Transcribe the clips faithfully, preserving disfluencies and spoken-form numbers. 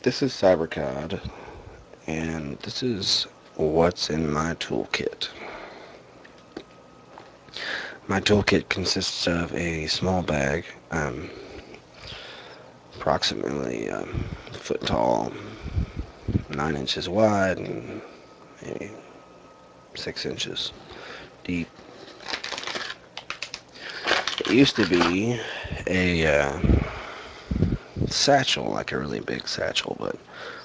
This is CyberCod, and this is what's in my toolkit. My toolkit consists of a small bag, um, approximately um, a foot tall, nine inches wide, and maybe six inches deep. It used to be a uh, satchel, like a really big satchel, but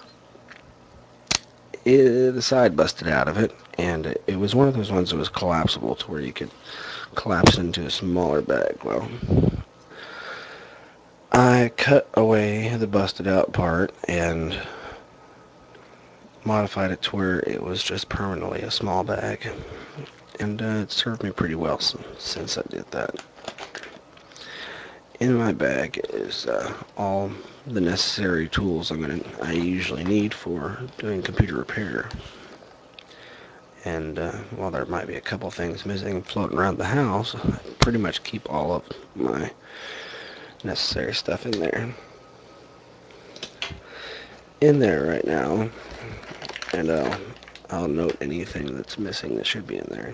it, the side busted out of it, and it, it was one of those ones that was collapsible to where you could collapse into a smaller bag. Well, I cut away the busted out part and modified it to where it was just permanently a small bag, and uh, it served me pretty well since, since I did that. In my bag is uh, all the necessary tools I'm gonna I usually need for doing computer repair. And uh, while there might be a couple things missing floating around the house, I pretty much keep all of my necessary stuff in there. In there right now, and I'll, I'll note anything that's missing that should be in there.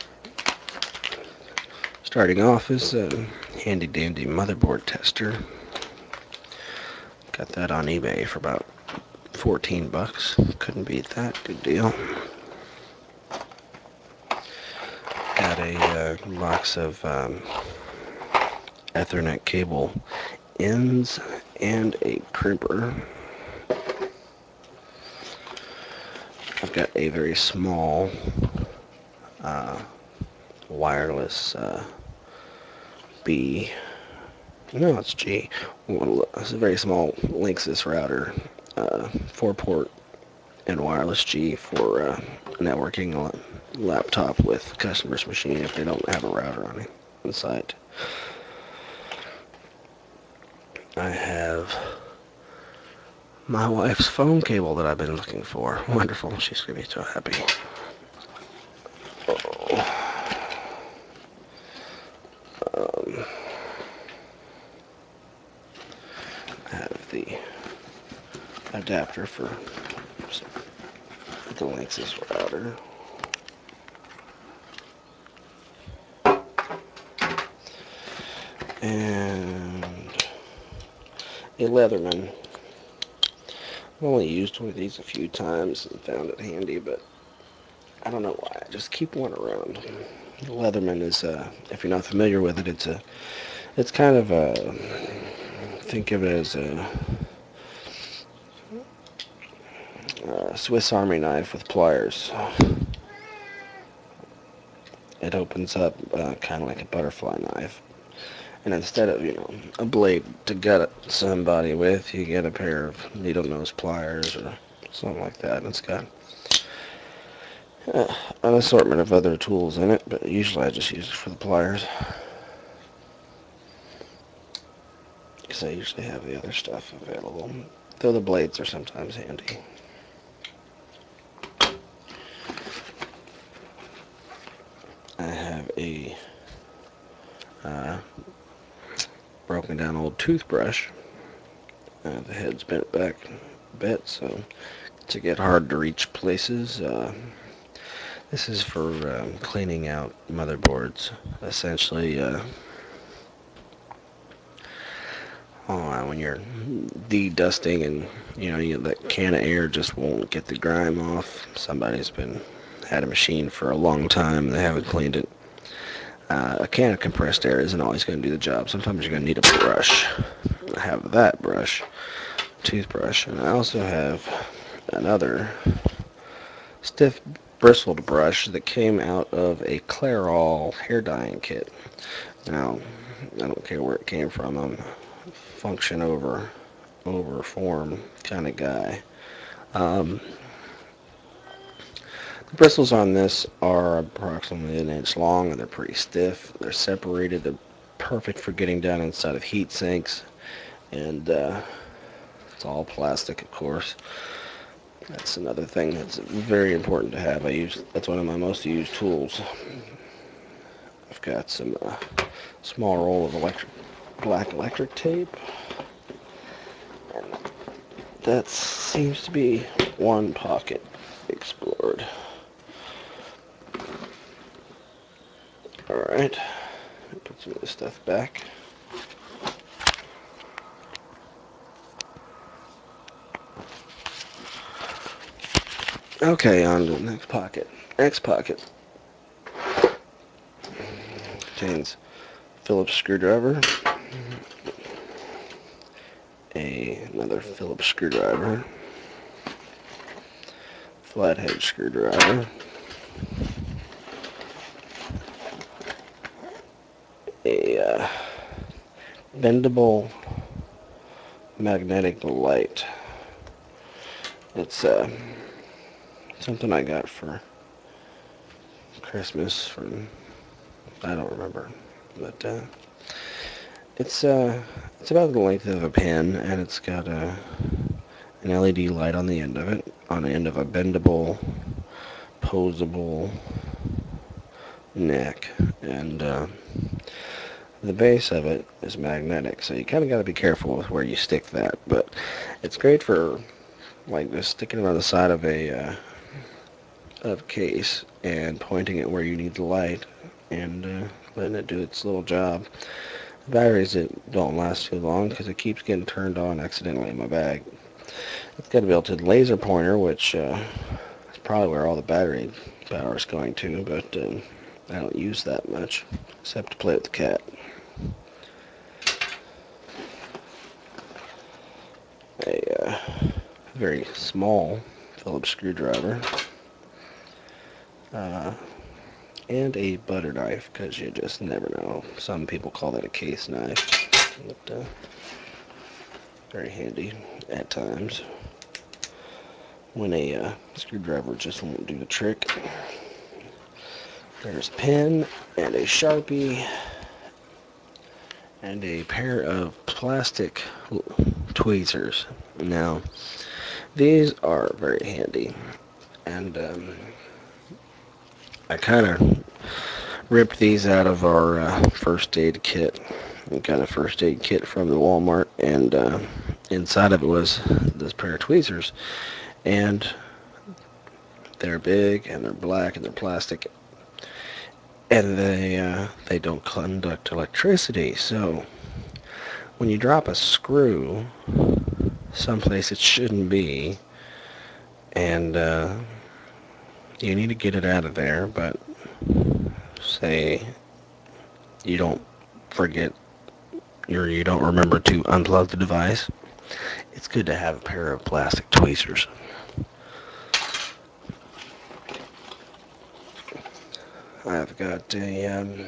Starting off is a handy dandy motherboard tester. Got that on eBay for about fourteen bucks. Couldn't beat that. Good deal. Got a uh, box of um, Ethernet cable ends and a crimper. I've got a very small uh, wireless uh, B. No, it's G. It's a very small Linksys router, uh, four port and wireless G for uh, networking a laptop with customer's machine if they don't have a router on it on site. I have my wife's phone cable that I've been looking for. Wonderful. She's going to be so happy. Oh. Um, I have the adapter for the Linksys router. And a Leatherman. I've only used one of these a few times and found it handy, but I don't know why. I just keep one around. The Leatherman is, uh, if you're not familiar with it, it's a, it's kind of a, think of it as a, a Swiss Army knife with pliers. It opens up uh, kind of like a butterfly knife. And instead of, you know, a blade to gut somebody with, you get a pair of needle nose pliers or something like that. And it's got uh, an assortment of other tools in it, but usually I just use it for the pliers. Because I usually have the other stuff available. Though the blades are sometimes handy. I have a uh, broken down old toothbrush. Uh, the head's bent back a bit, so to get hard to reach places. Uh, this is for um, cleaning out motherboards. Essentially, uh, oh, when you're de-dusting and you know you, that can of air just won't get the grime off. Somebody's been had a machine for a long time and they haven't cleaned it. Uh, a can of compressed air isn't always going to do the job. Sometimes you're going to need a brush. I have that brush, toothbrush, and I also have another stiff bristled brush that came out of a Clairol hair dyeing kit. Now, I don't care where it came from. I'm a function over over form kind of guy. Um, the bristles on this are approximately an inch long and they're pretty stiff. They're separated. They're perfect for getting down inside of heat sinks, and uh, it's all plastic, of course. That's another thing that's very important to have. I use that's one of my most used tools. I've got some uh, small roll of electric black electric tape and that seems to be one pocket explored. Alright, put some of this stuff back. Okay, on to the next pocket. Next pocket contains Phillips screwdriver, a, another Phillips screwdriver, flathead screwdriver, a uh, bendable magnetic light. It's uh, something I got for Christmas from, I don't remember, but uh, it's uh, it's about the length of a pen, and it's got a an L E D light on the end of it, on the end of a bendable, posable neck, and uh, the base of it is magnetic, so you kind of got to be careful with where you stick that, but it's great for like just sticking it on the side of a uh, of case and pointing it where you need the light and uh, letting it do its little job. The batteries it don't last too long because it keeps getting turned on accidentally in my bag. It's got a built-in laser pointer, which uh, is probably where all the battery power is going to, but um, I don't use that much except to play with the cat. A uh, very small Phillips screwdriver. Uh, and a butter knife, because you just never know. Some people call that a case knife, but uh, very handy at times when a uh, screwdriver just won't do the trick. There's a pen and a Sharpie and a pair of plastic tweezers. Now, these are very handy, and um, I kind of ripped these out of our uh, first aid kit. We got a first aid kit from the Walmart, and uh, inside of it was this pair of tweezers, and they're big and they're black and they're plastic, and they uh, they don't conduct electricity. So when you drop a screw someplace it shouldn't be, and uh, you need to get it out of there, but say you don't forget or you don't remember to unplug the device, it's good to have a pair of plastic tweezers. I've got a um,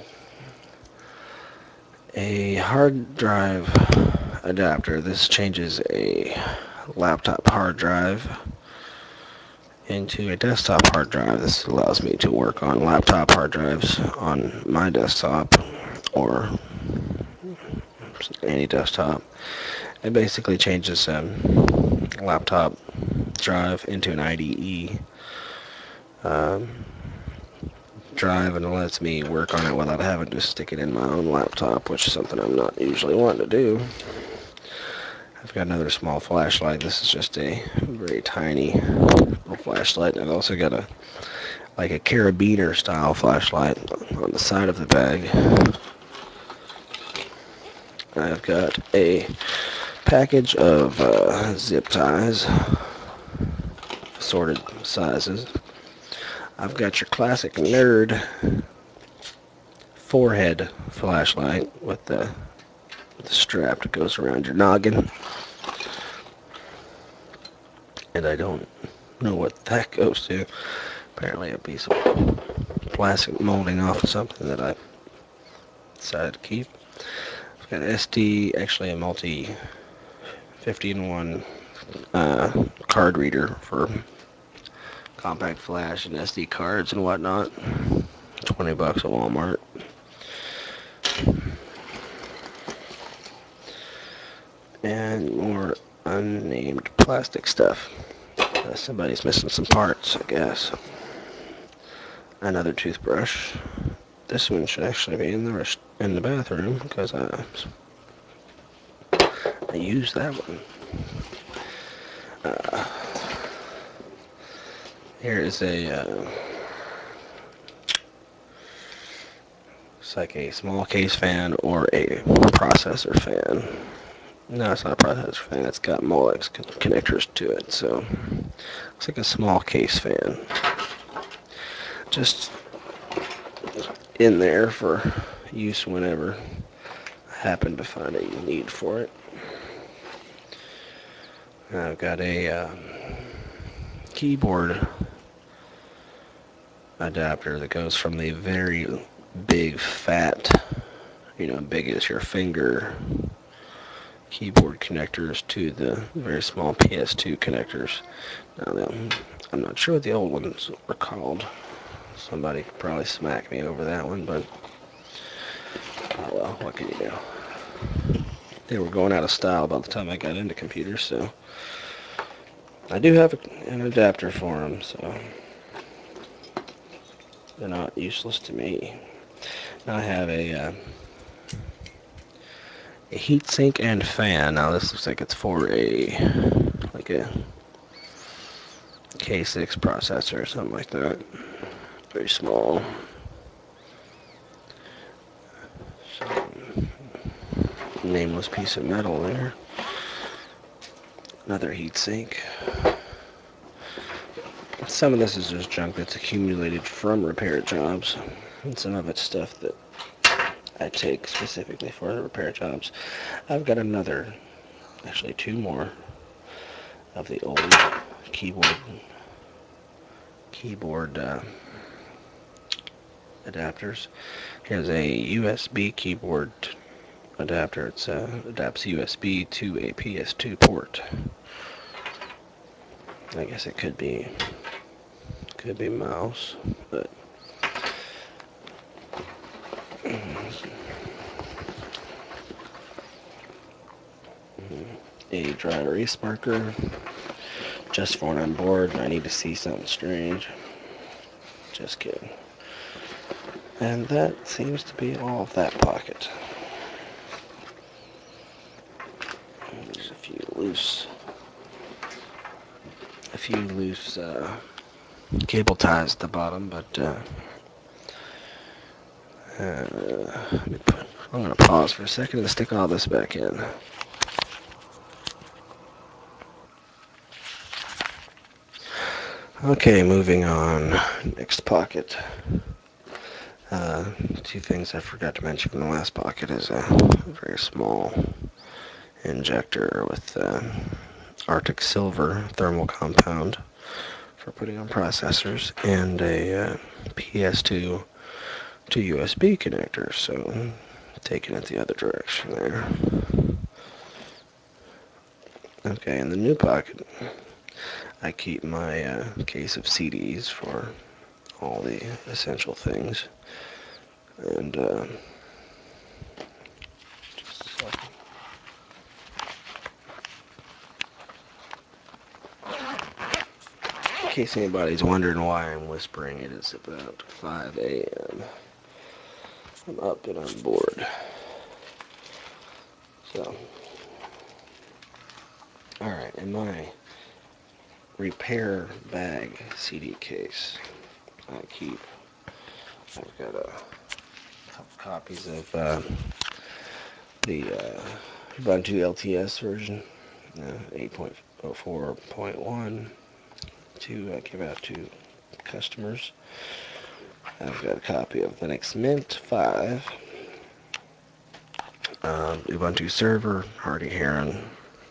a hard drive adapter. This changes a laptop hard drive into a desktop hard drive. This allows me to work on laptop hard drives on my desktop or any desktop. It basically changes a um, laptop drive into an I D E um, drive, and it lets me work on it without having to stick it in my own laptop, which is something I'm not usually wanting to do. I've got another small flashlight. This is just a very tiny little flashlight. I've also got a like a carabiner style flashlight on the side of the bag. I've got a package of uh, zip ties, assorted sizes. I've got your classic nerd forehead flashlight with the, with the strap that goes around your noggin. And I don't know what that goes to. Apparently a piece of plastic molding off of something that I decided to keep. I've got an S D, actually a multi fifty in one uh, card reader for compact flash and S D cards and whatnot. twenty bucks at Walmart. And more unnamed plastic stuff. Uh, somebody's missing some parts, I guess. Another toothbrush. This one should actually be in the rest in the bathroom because I I used that one. Here is a, uh, it's like a small case fan or a processor fan. No, it's not a processor fan. It's got Molex connectors to it, so it's like a small case fan. Just in there for use whenever I happen to find a need for it. I've got a uh, keyboard adapter that goes from the very big, fat, you know, big as your finger keyboard connectors to the very small P S two connectors. Now, them, I'm not sure what the old ones were called. Somebody could probably smack me over that one, but oh well, what can you do? They were going out of style by the time I got into computers, so I do have an adapter for them, so they're not useless to me. Now I have a, uh, a heatsink and fan. Now this looks like it's for a like a K six processor or something like that. Very small. Some nameless piece of metal there. Another heatsink. Some of this is just junk that's accumulated from repair jobs, and some of it's stuff that I take specifically for the repair jobs. I've got another, actually two more, of the old keyboard keyboard uh, adapters. Here's a U S B keyboard adapter. It uh, adapts U S B to a P S two port. I guess it could be could be mouse, but a dry erase marker just for when I'm bored and I need to see something strange. Just kidding. And that seems to be all of that pocket. There's a few loose, a few loose uh, cable ties at the bottom, but uh, uh, I'm going to pause for a second and stick all this back in. Okay, moving on. Next pocket. Uh, two things I forgot to mention from the last pocket is a very small injector with uh, Arctic Silver thermal compound for putting on processors, and a uh, P S two to U S B connector, so taking it the other direction there. Okay, in the new pocket, I keep my uh, case of C Ds for all the essential things, and uh, just a second. In case anybody's wondering why I'm whispering, it is about five a m I'm up and I'm bored. So, alright, in my repair bag C D case, I keep, I've got a couple copies of uh, the uh, Ubuntu L T S version, uh, eight point oh four point one, to uh, give out to customers. I've got a copy of Linux Mint five, um, Ubuntu Server, Hardy Heron.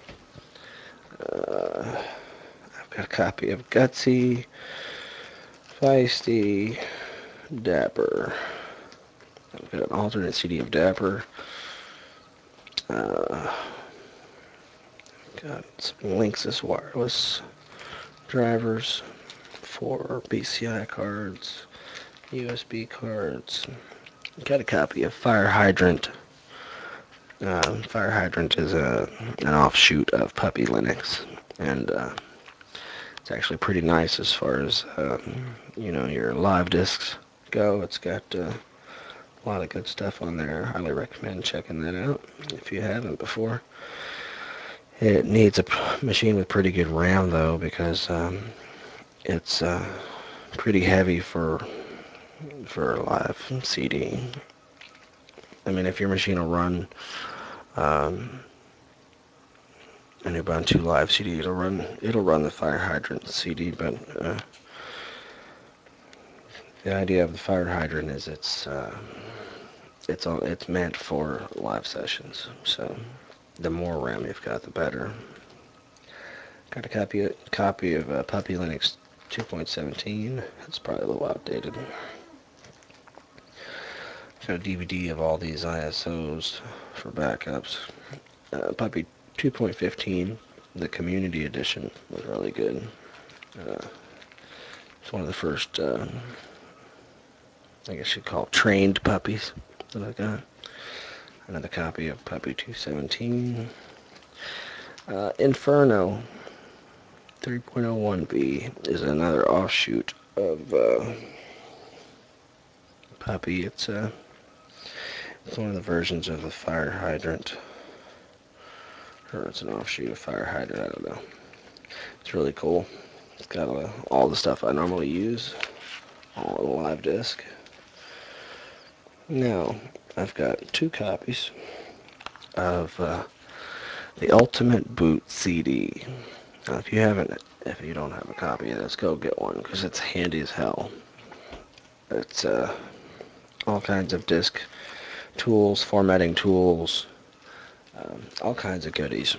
Uh, I've got a copy of Gutsy, Feisty, Dapper. I've got an alternate C D of Dapper. Uh, got some Linksys wireless drivers for B C I cards, U S B cards. Got a copy of Fire Hydrant. Uh, Fire Hydrant is a, an offshoot of Puppy Linux, and uh, it's actually pretty nice as far as um, you know, your live discs go. It's got uh, a lot of good stuff on there. Highly recommend checking that out if you haven't before. It needs a machine with pretty good RAM though, because um, It's uh, pretty heavy for for a live C D. I mean, if your machine will run um, an Ubuntu live C D, it'll run it'll run the fire hydrant C D. But uh, the idea of the fire hydrant is it's uh, it's all it's meant for live sessions. So the more RAM you've got, the better. Got a copy copy of uh, Puppy Linux two point seventeen. It's probably a little outdated. Got a D V D of all these I S Os for backups. Uh, Puppy two point fifteen, the Community Edition, was really good. Uh, it's one of the first, uh, I guess you'd call it trained puppies that I got. Another copy of Puppy two seventeen. Uh, Inferno three point oh one B is another offshoot of uh, Puppy. It's, uh, it's one of the versions of the fire hydrant. Or it's an offshoot of fire hydrant, I don't know. It's really cool. It's got uh, all the stuff I normally use all on a live disk. Now, I've got two copies of uh, the Ultimate Boot C D. Now, if you haven't, if you don't have a copy of this, go get one because it's handy as hell. It's uh, all kinds of disk tools, formatting tools, um, all kinds of goodies.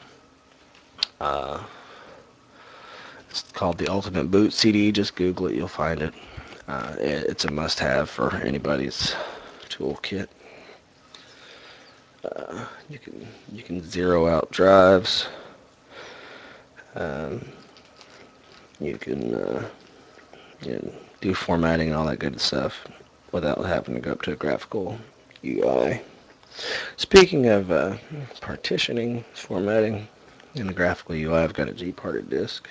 Uh, it's called the Ultimate Boot C D. Just Google it, you'll find it. Uh, it it's a must-have for anybody's toolkit. Uh, you can you can zero out drives. Um, you can uh, you know, do formatting and all that good stuff without having to go up to a graphical U I. Speaking of uh, partitioning, formatting, in the graphical U I, I've got a G-parted disk.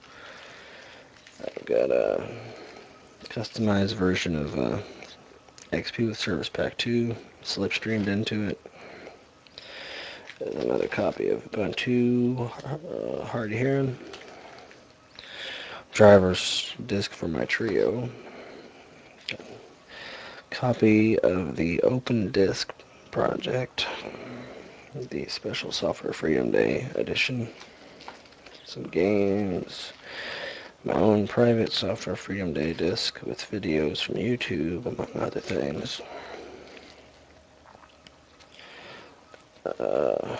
I've got a customized version of uh, X P with Service Pack two slipstreamed into it. There's another copy of Ubuntu uh, Hard Hearing. Driver's disk for my Trio. Copy of the Open Disk project, the Special Software Freedom Day edition. Some games. My own private Software Freedom Day disk with videos from YouTube, among other things. Uh,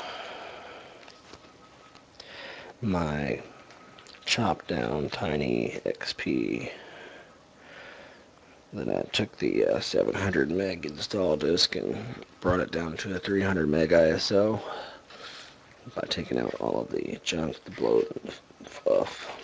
my chopped down tiny X P. Then I took the uh, seven hundred meg install disk and brought it down to a three hundred meg I S O by taking out all of the junk, the bloat, and the fluff.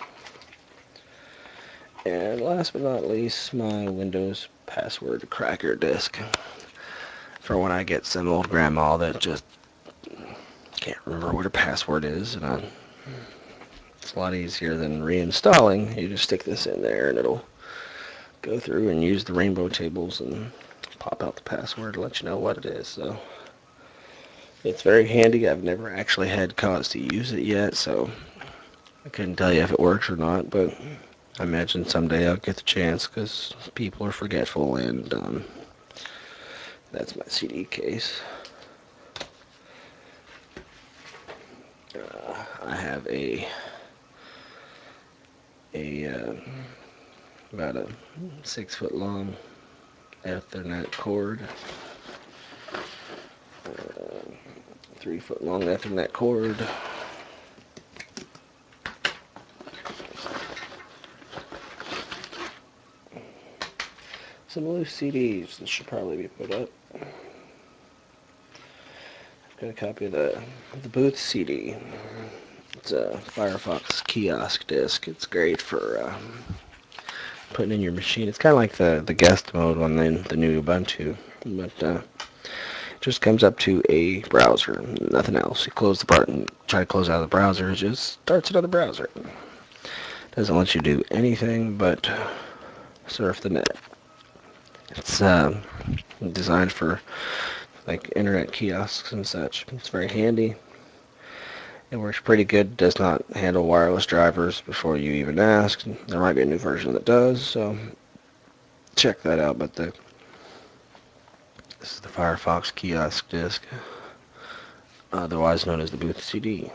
And last but not least, my Windows password cracker disk for when I get some old grandma that just can't remember what her password is, and I, it's a lot easier than reinstalling. You just stick this in there and it'll go through and use the rainbow tables and pop out the password to let you know what it is. So it's very handy. I've never actually had cause to use it yet, so I couldn't tell you if it works or not, but I imagine someday I'll get the chance because people are forgetful, and um, that's my C D case. Uh, I have a a uh, about a six foot long Ethernet cord, uh, three foot long Ethernet cord. Some loose C Ds that should probably be put up. I've got a copy of the of the Booth C D. It's a Firefox kiosk disk. It's great for uh, putting in your machine. It's kind of like the the guest mode on the the new Ubuntu, but uh, it just comes up to a browser, nothing else. You close the button, try to close out of the browser, it just starts another browser. Doesn't let you do anything but surf the net. It's uh, designed for like internet kiosks and such. It's very handy. It works pretty good. Does not handle wireless drivers before you even ask. There might be a new version that does, so check that out. But the this is the Firefox kiosk disc, otherwise known as the Booth C D.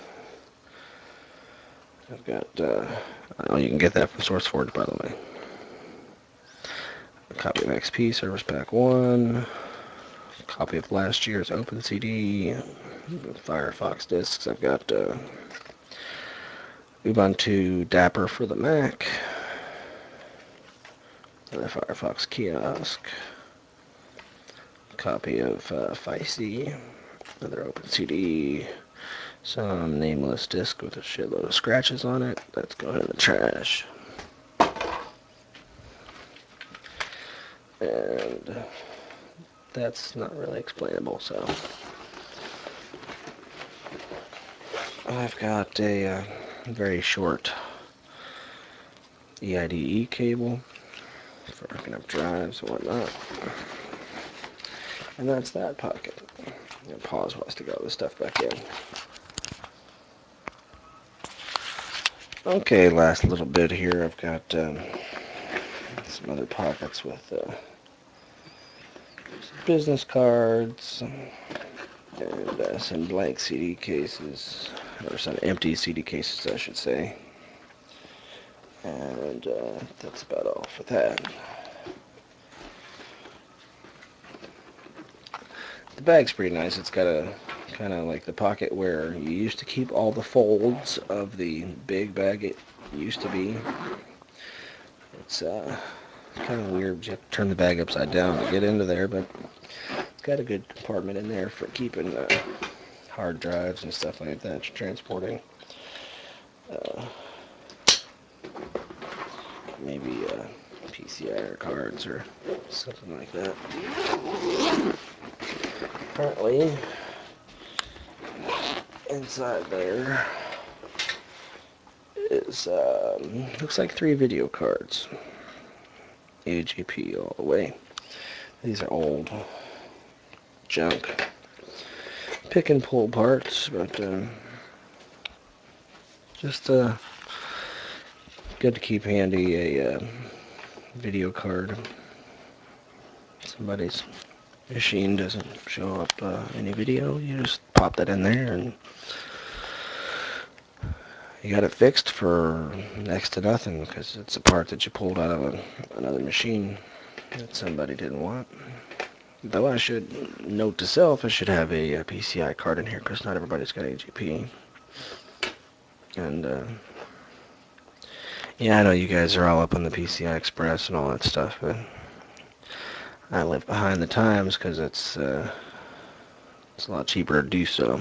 I've got, uh, oh, you can get that from SourceForge, by the way. A copy of X P Service Pack one, a copy of last year's OpenCD, with Firefox discs. I've got uh, Ubuntu Dapper for the Mac, another Firefox kiosk, a copy of uh, Ficey, another OpenCD, some nameless disc with a shitload of scratches on it. That's going in the trash. And that's not really explainable, so I've got a uh, very short E I D E cable for hooking up drives and whatnot. And that's that pocket. I'm gonna pause while I stick all this stuff back in. Okay, last little bit here. I've got um, some other pockets with uh, some business cards and uh, some blank C D cases, or some empty C D cases, I should say. And uh, that's about all for that. The bag's pretty nice. It's got a kind of like the pocket where you used to keep all the folds of the big bag it used to be. It's uh, kind of weird. You have to turn the bag upside down to get into there, but it's got a good compartment in there for keeping uh, hard drives and stuff like that, transporting uh, maybe uh, P C I or cards or something like that. Apparently, inside there is, um, looks like three video cards. A G P all the way. These are old junk. Pick and pull parts, but um, just uh, good to keep handy a uh, video card. Somebody's machine doesn't show up uh, any video, you just pop that in there and you got it fixed for next to nothing because it's a part that you pulled out of a, another machine that somebody didn't want. Though I should note to self, I should have a, a P C I card in here because not everybody's got A G P. And uh, yeah, I know you guys are all up on the P C I Express and all that stuff, but I live behind the times because it's uh, it's a lot cheaper to do so.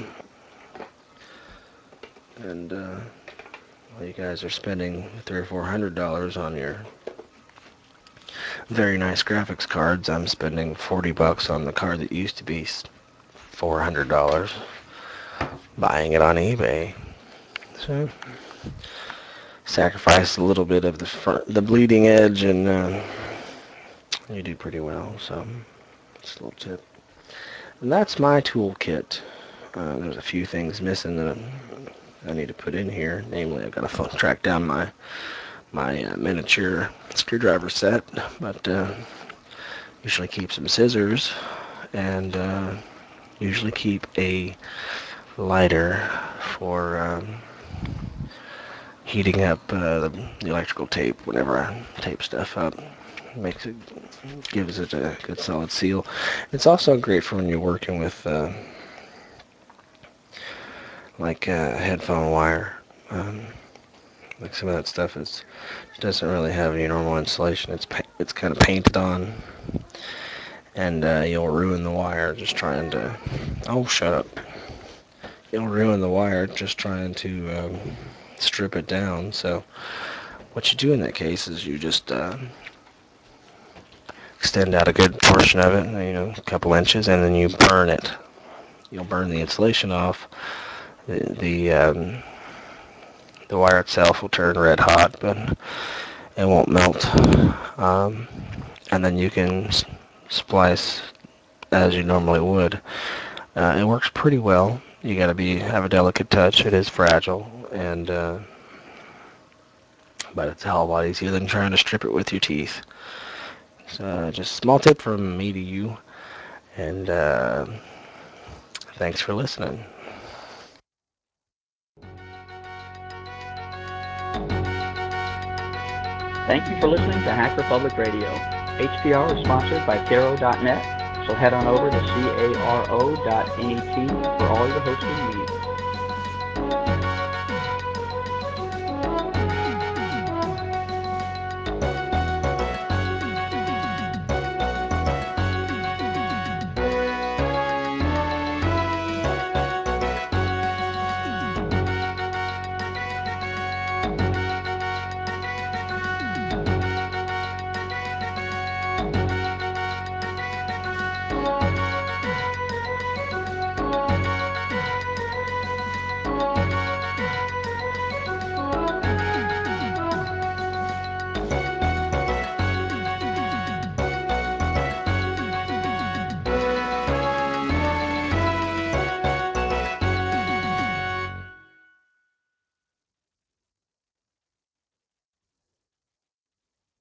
And uh, while you guys are spending three or four hundred dollars on your very nice graphics cards, I'm spending forty bucks on the card that used to be four hundred dollars, buying it on eBay. So sacrifice a little bit of the front, the bleeding edge, and uh, you do pretty well. So just a little tip. And that's my toolkit. Uh, there's a few things missing that I need to put in here. Namely, I've got to track down my my uh, miniature screwdriver set, but uh, usually keep some scissors and uh, usually keep a lighter for um, heating up uh, the electrical tape whenever I tape stuff up. Makes it, gives it a good solid seal. It's also great for when you're working with uh, like uh, headphone wire. Um, like some of that stuff is doesn't really have any normal insulation. It's it's kind of painted on, and uh, you'll ruin the wire just trying to. Oh, shut up! You'll ruin the wire just trying to um, strip it down. So what you do in that case is you just uh, extend out a good portion of it, you know, a couple inches, and then you burn it. You'll burn the insulation off. The the, um, the wire itself will turn red hot, but it won't melt. Um, and then you can splice as you normally would. Uh, it works pretty well. you got to be have a delicate touch. It is fragile, and uh, but it's a hell of a lot easier than trying to strip it with your teeth. So uh, just a small tip from me to you, and uh, thanks for listening. Thank you for listening to Hacker Public Radio. H P R is sponsored by Caro dot net, so head on over to caro dot net for all your hosting needs.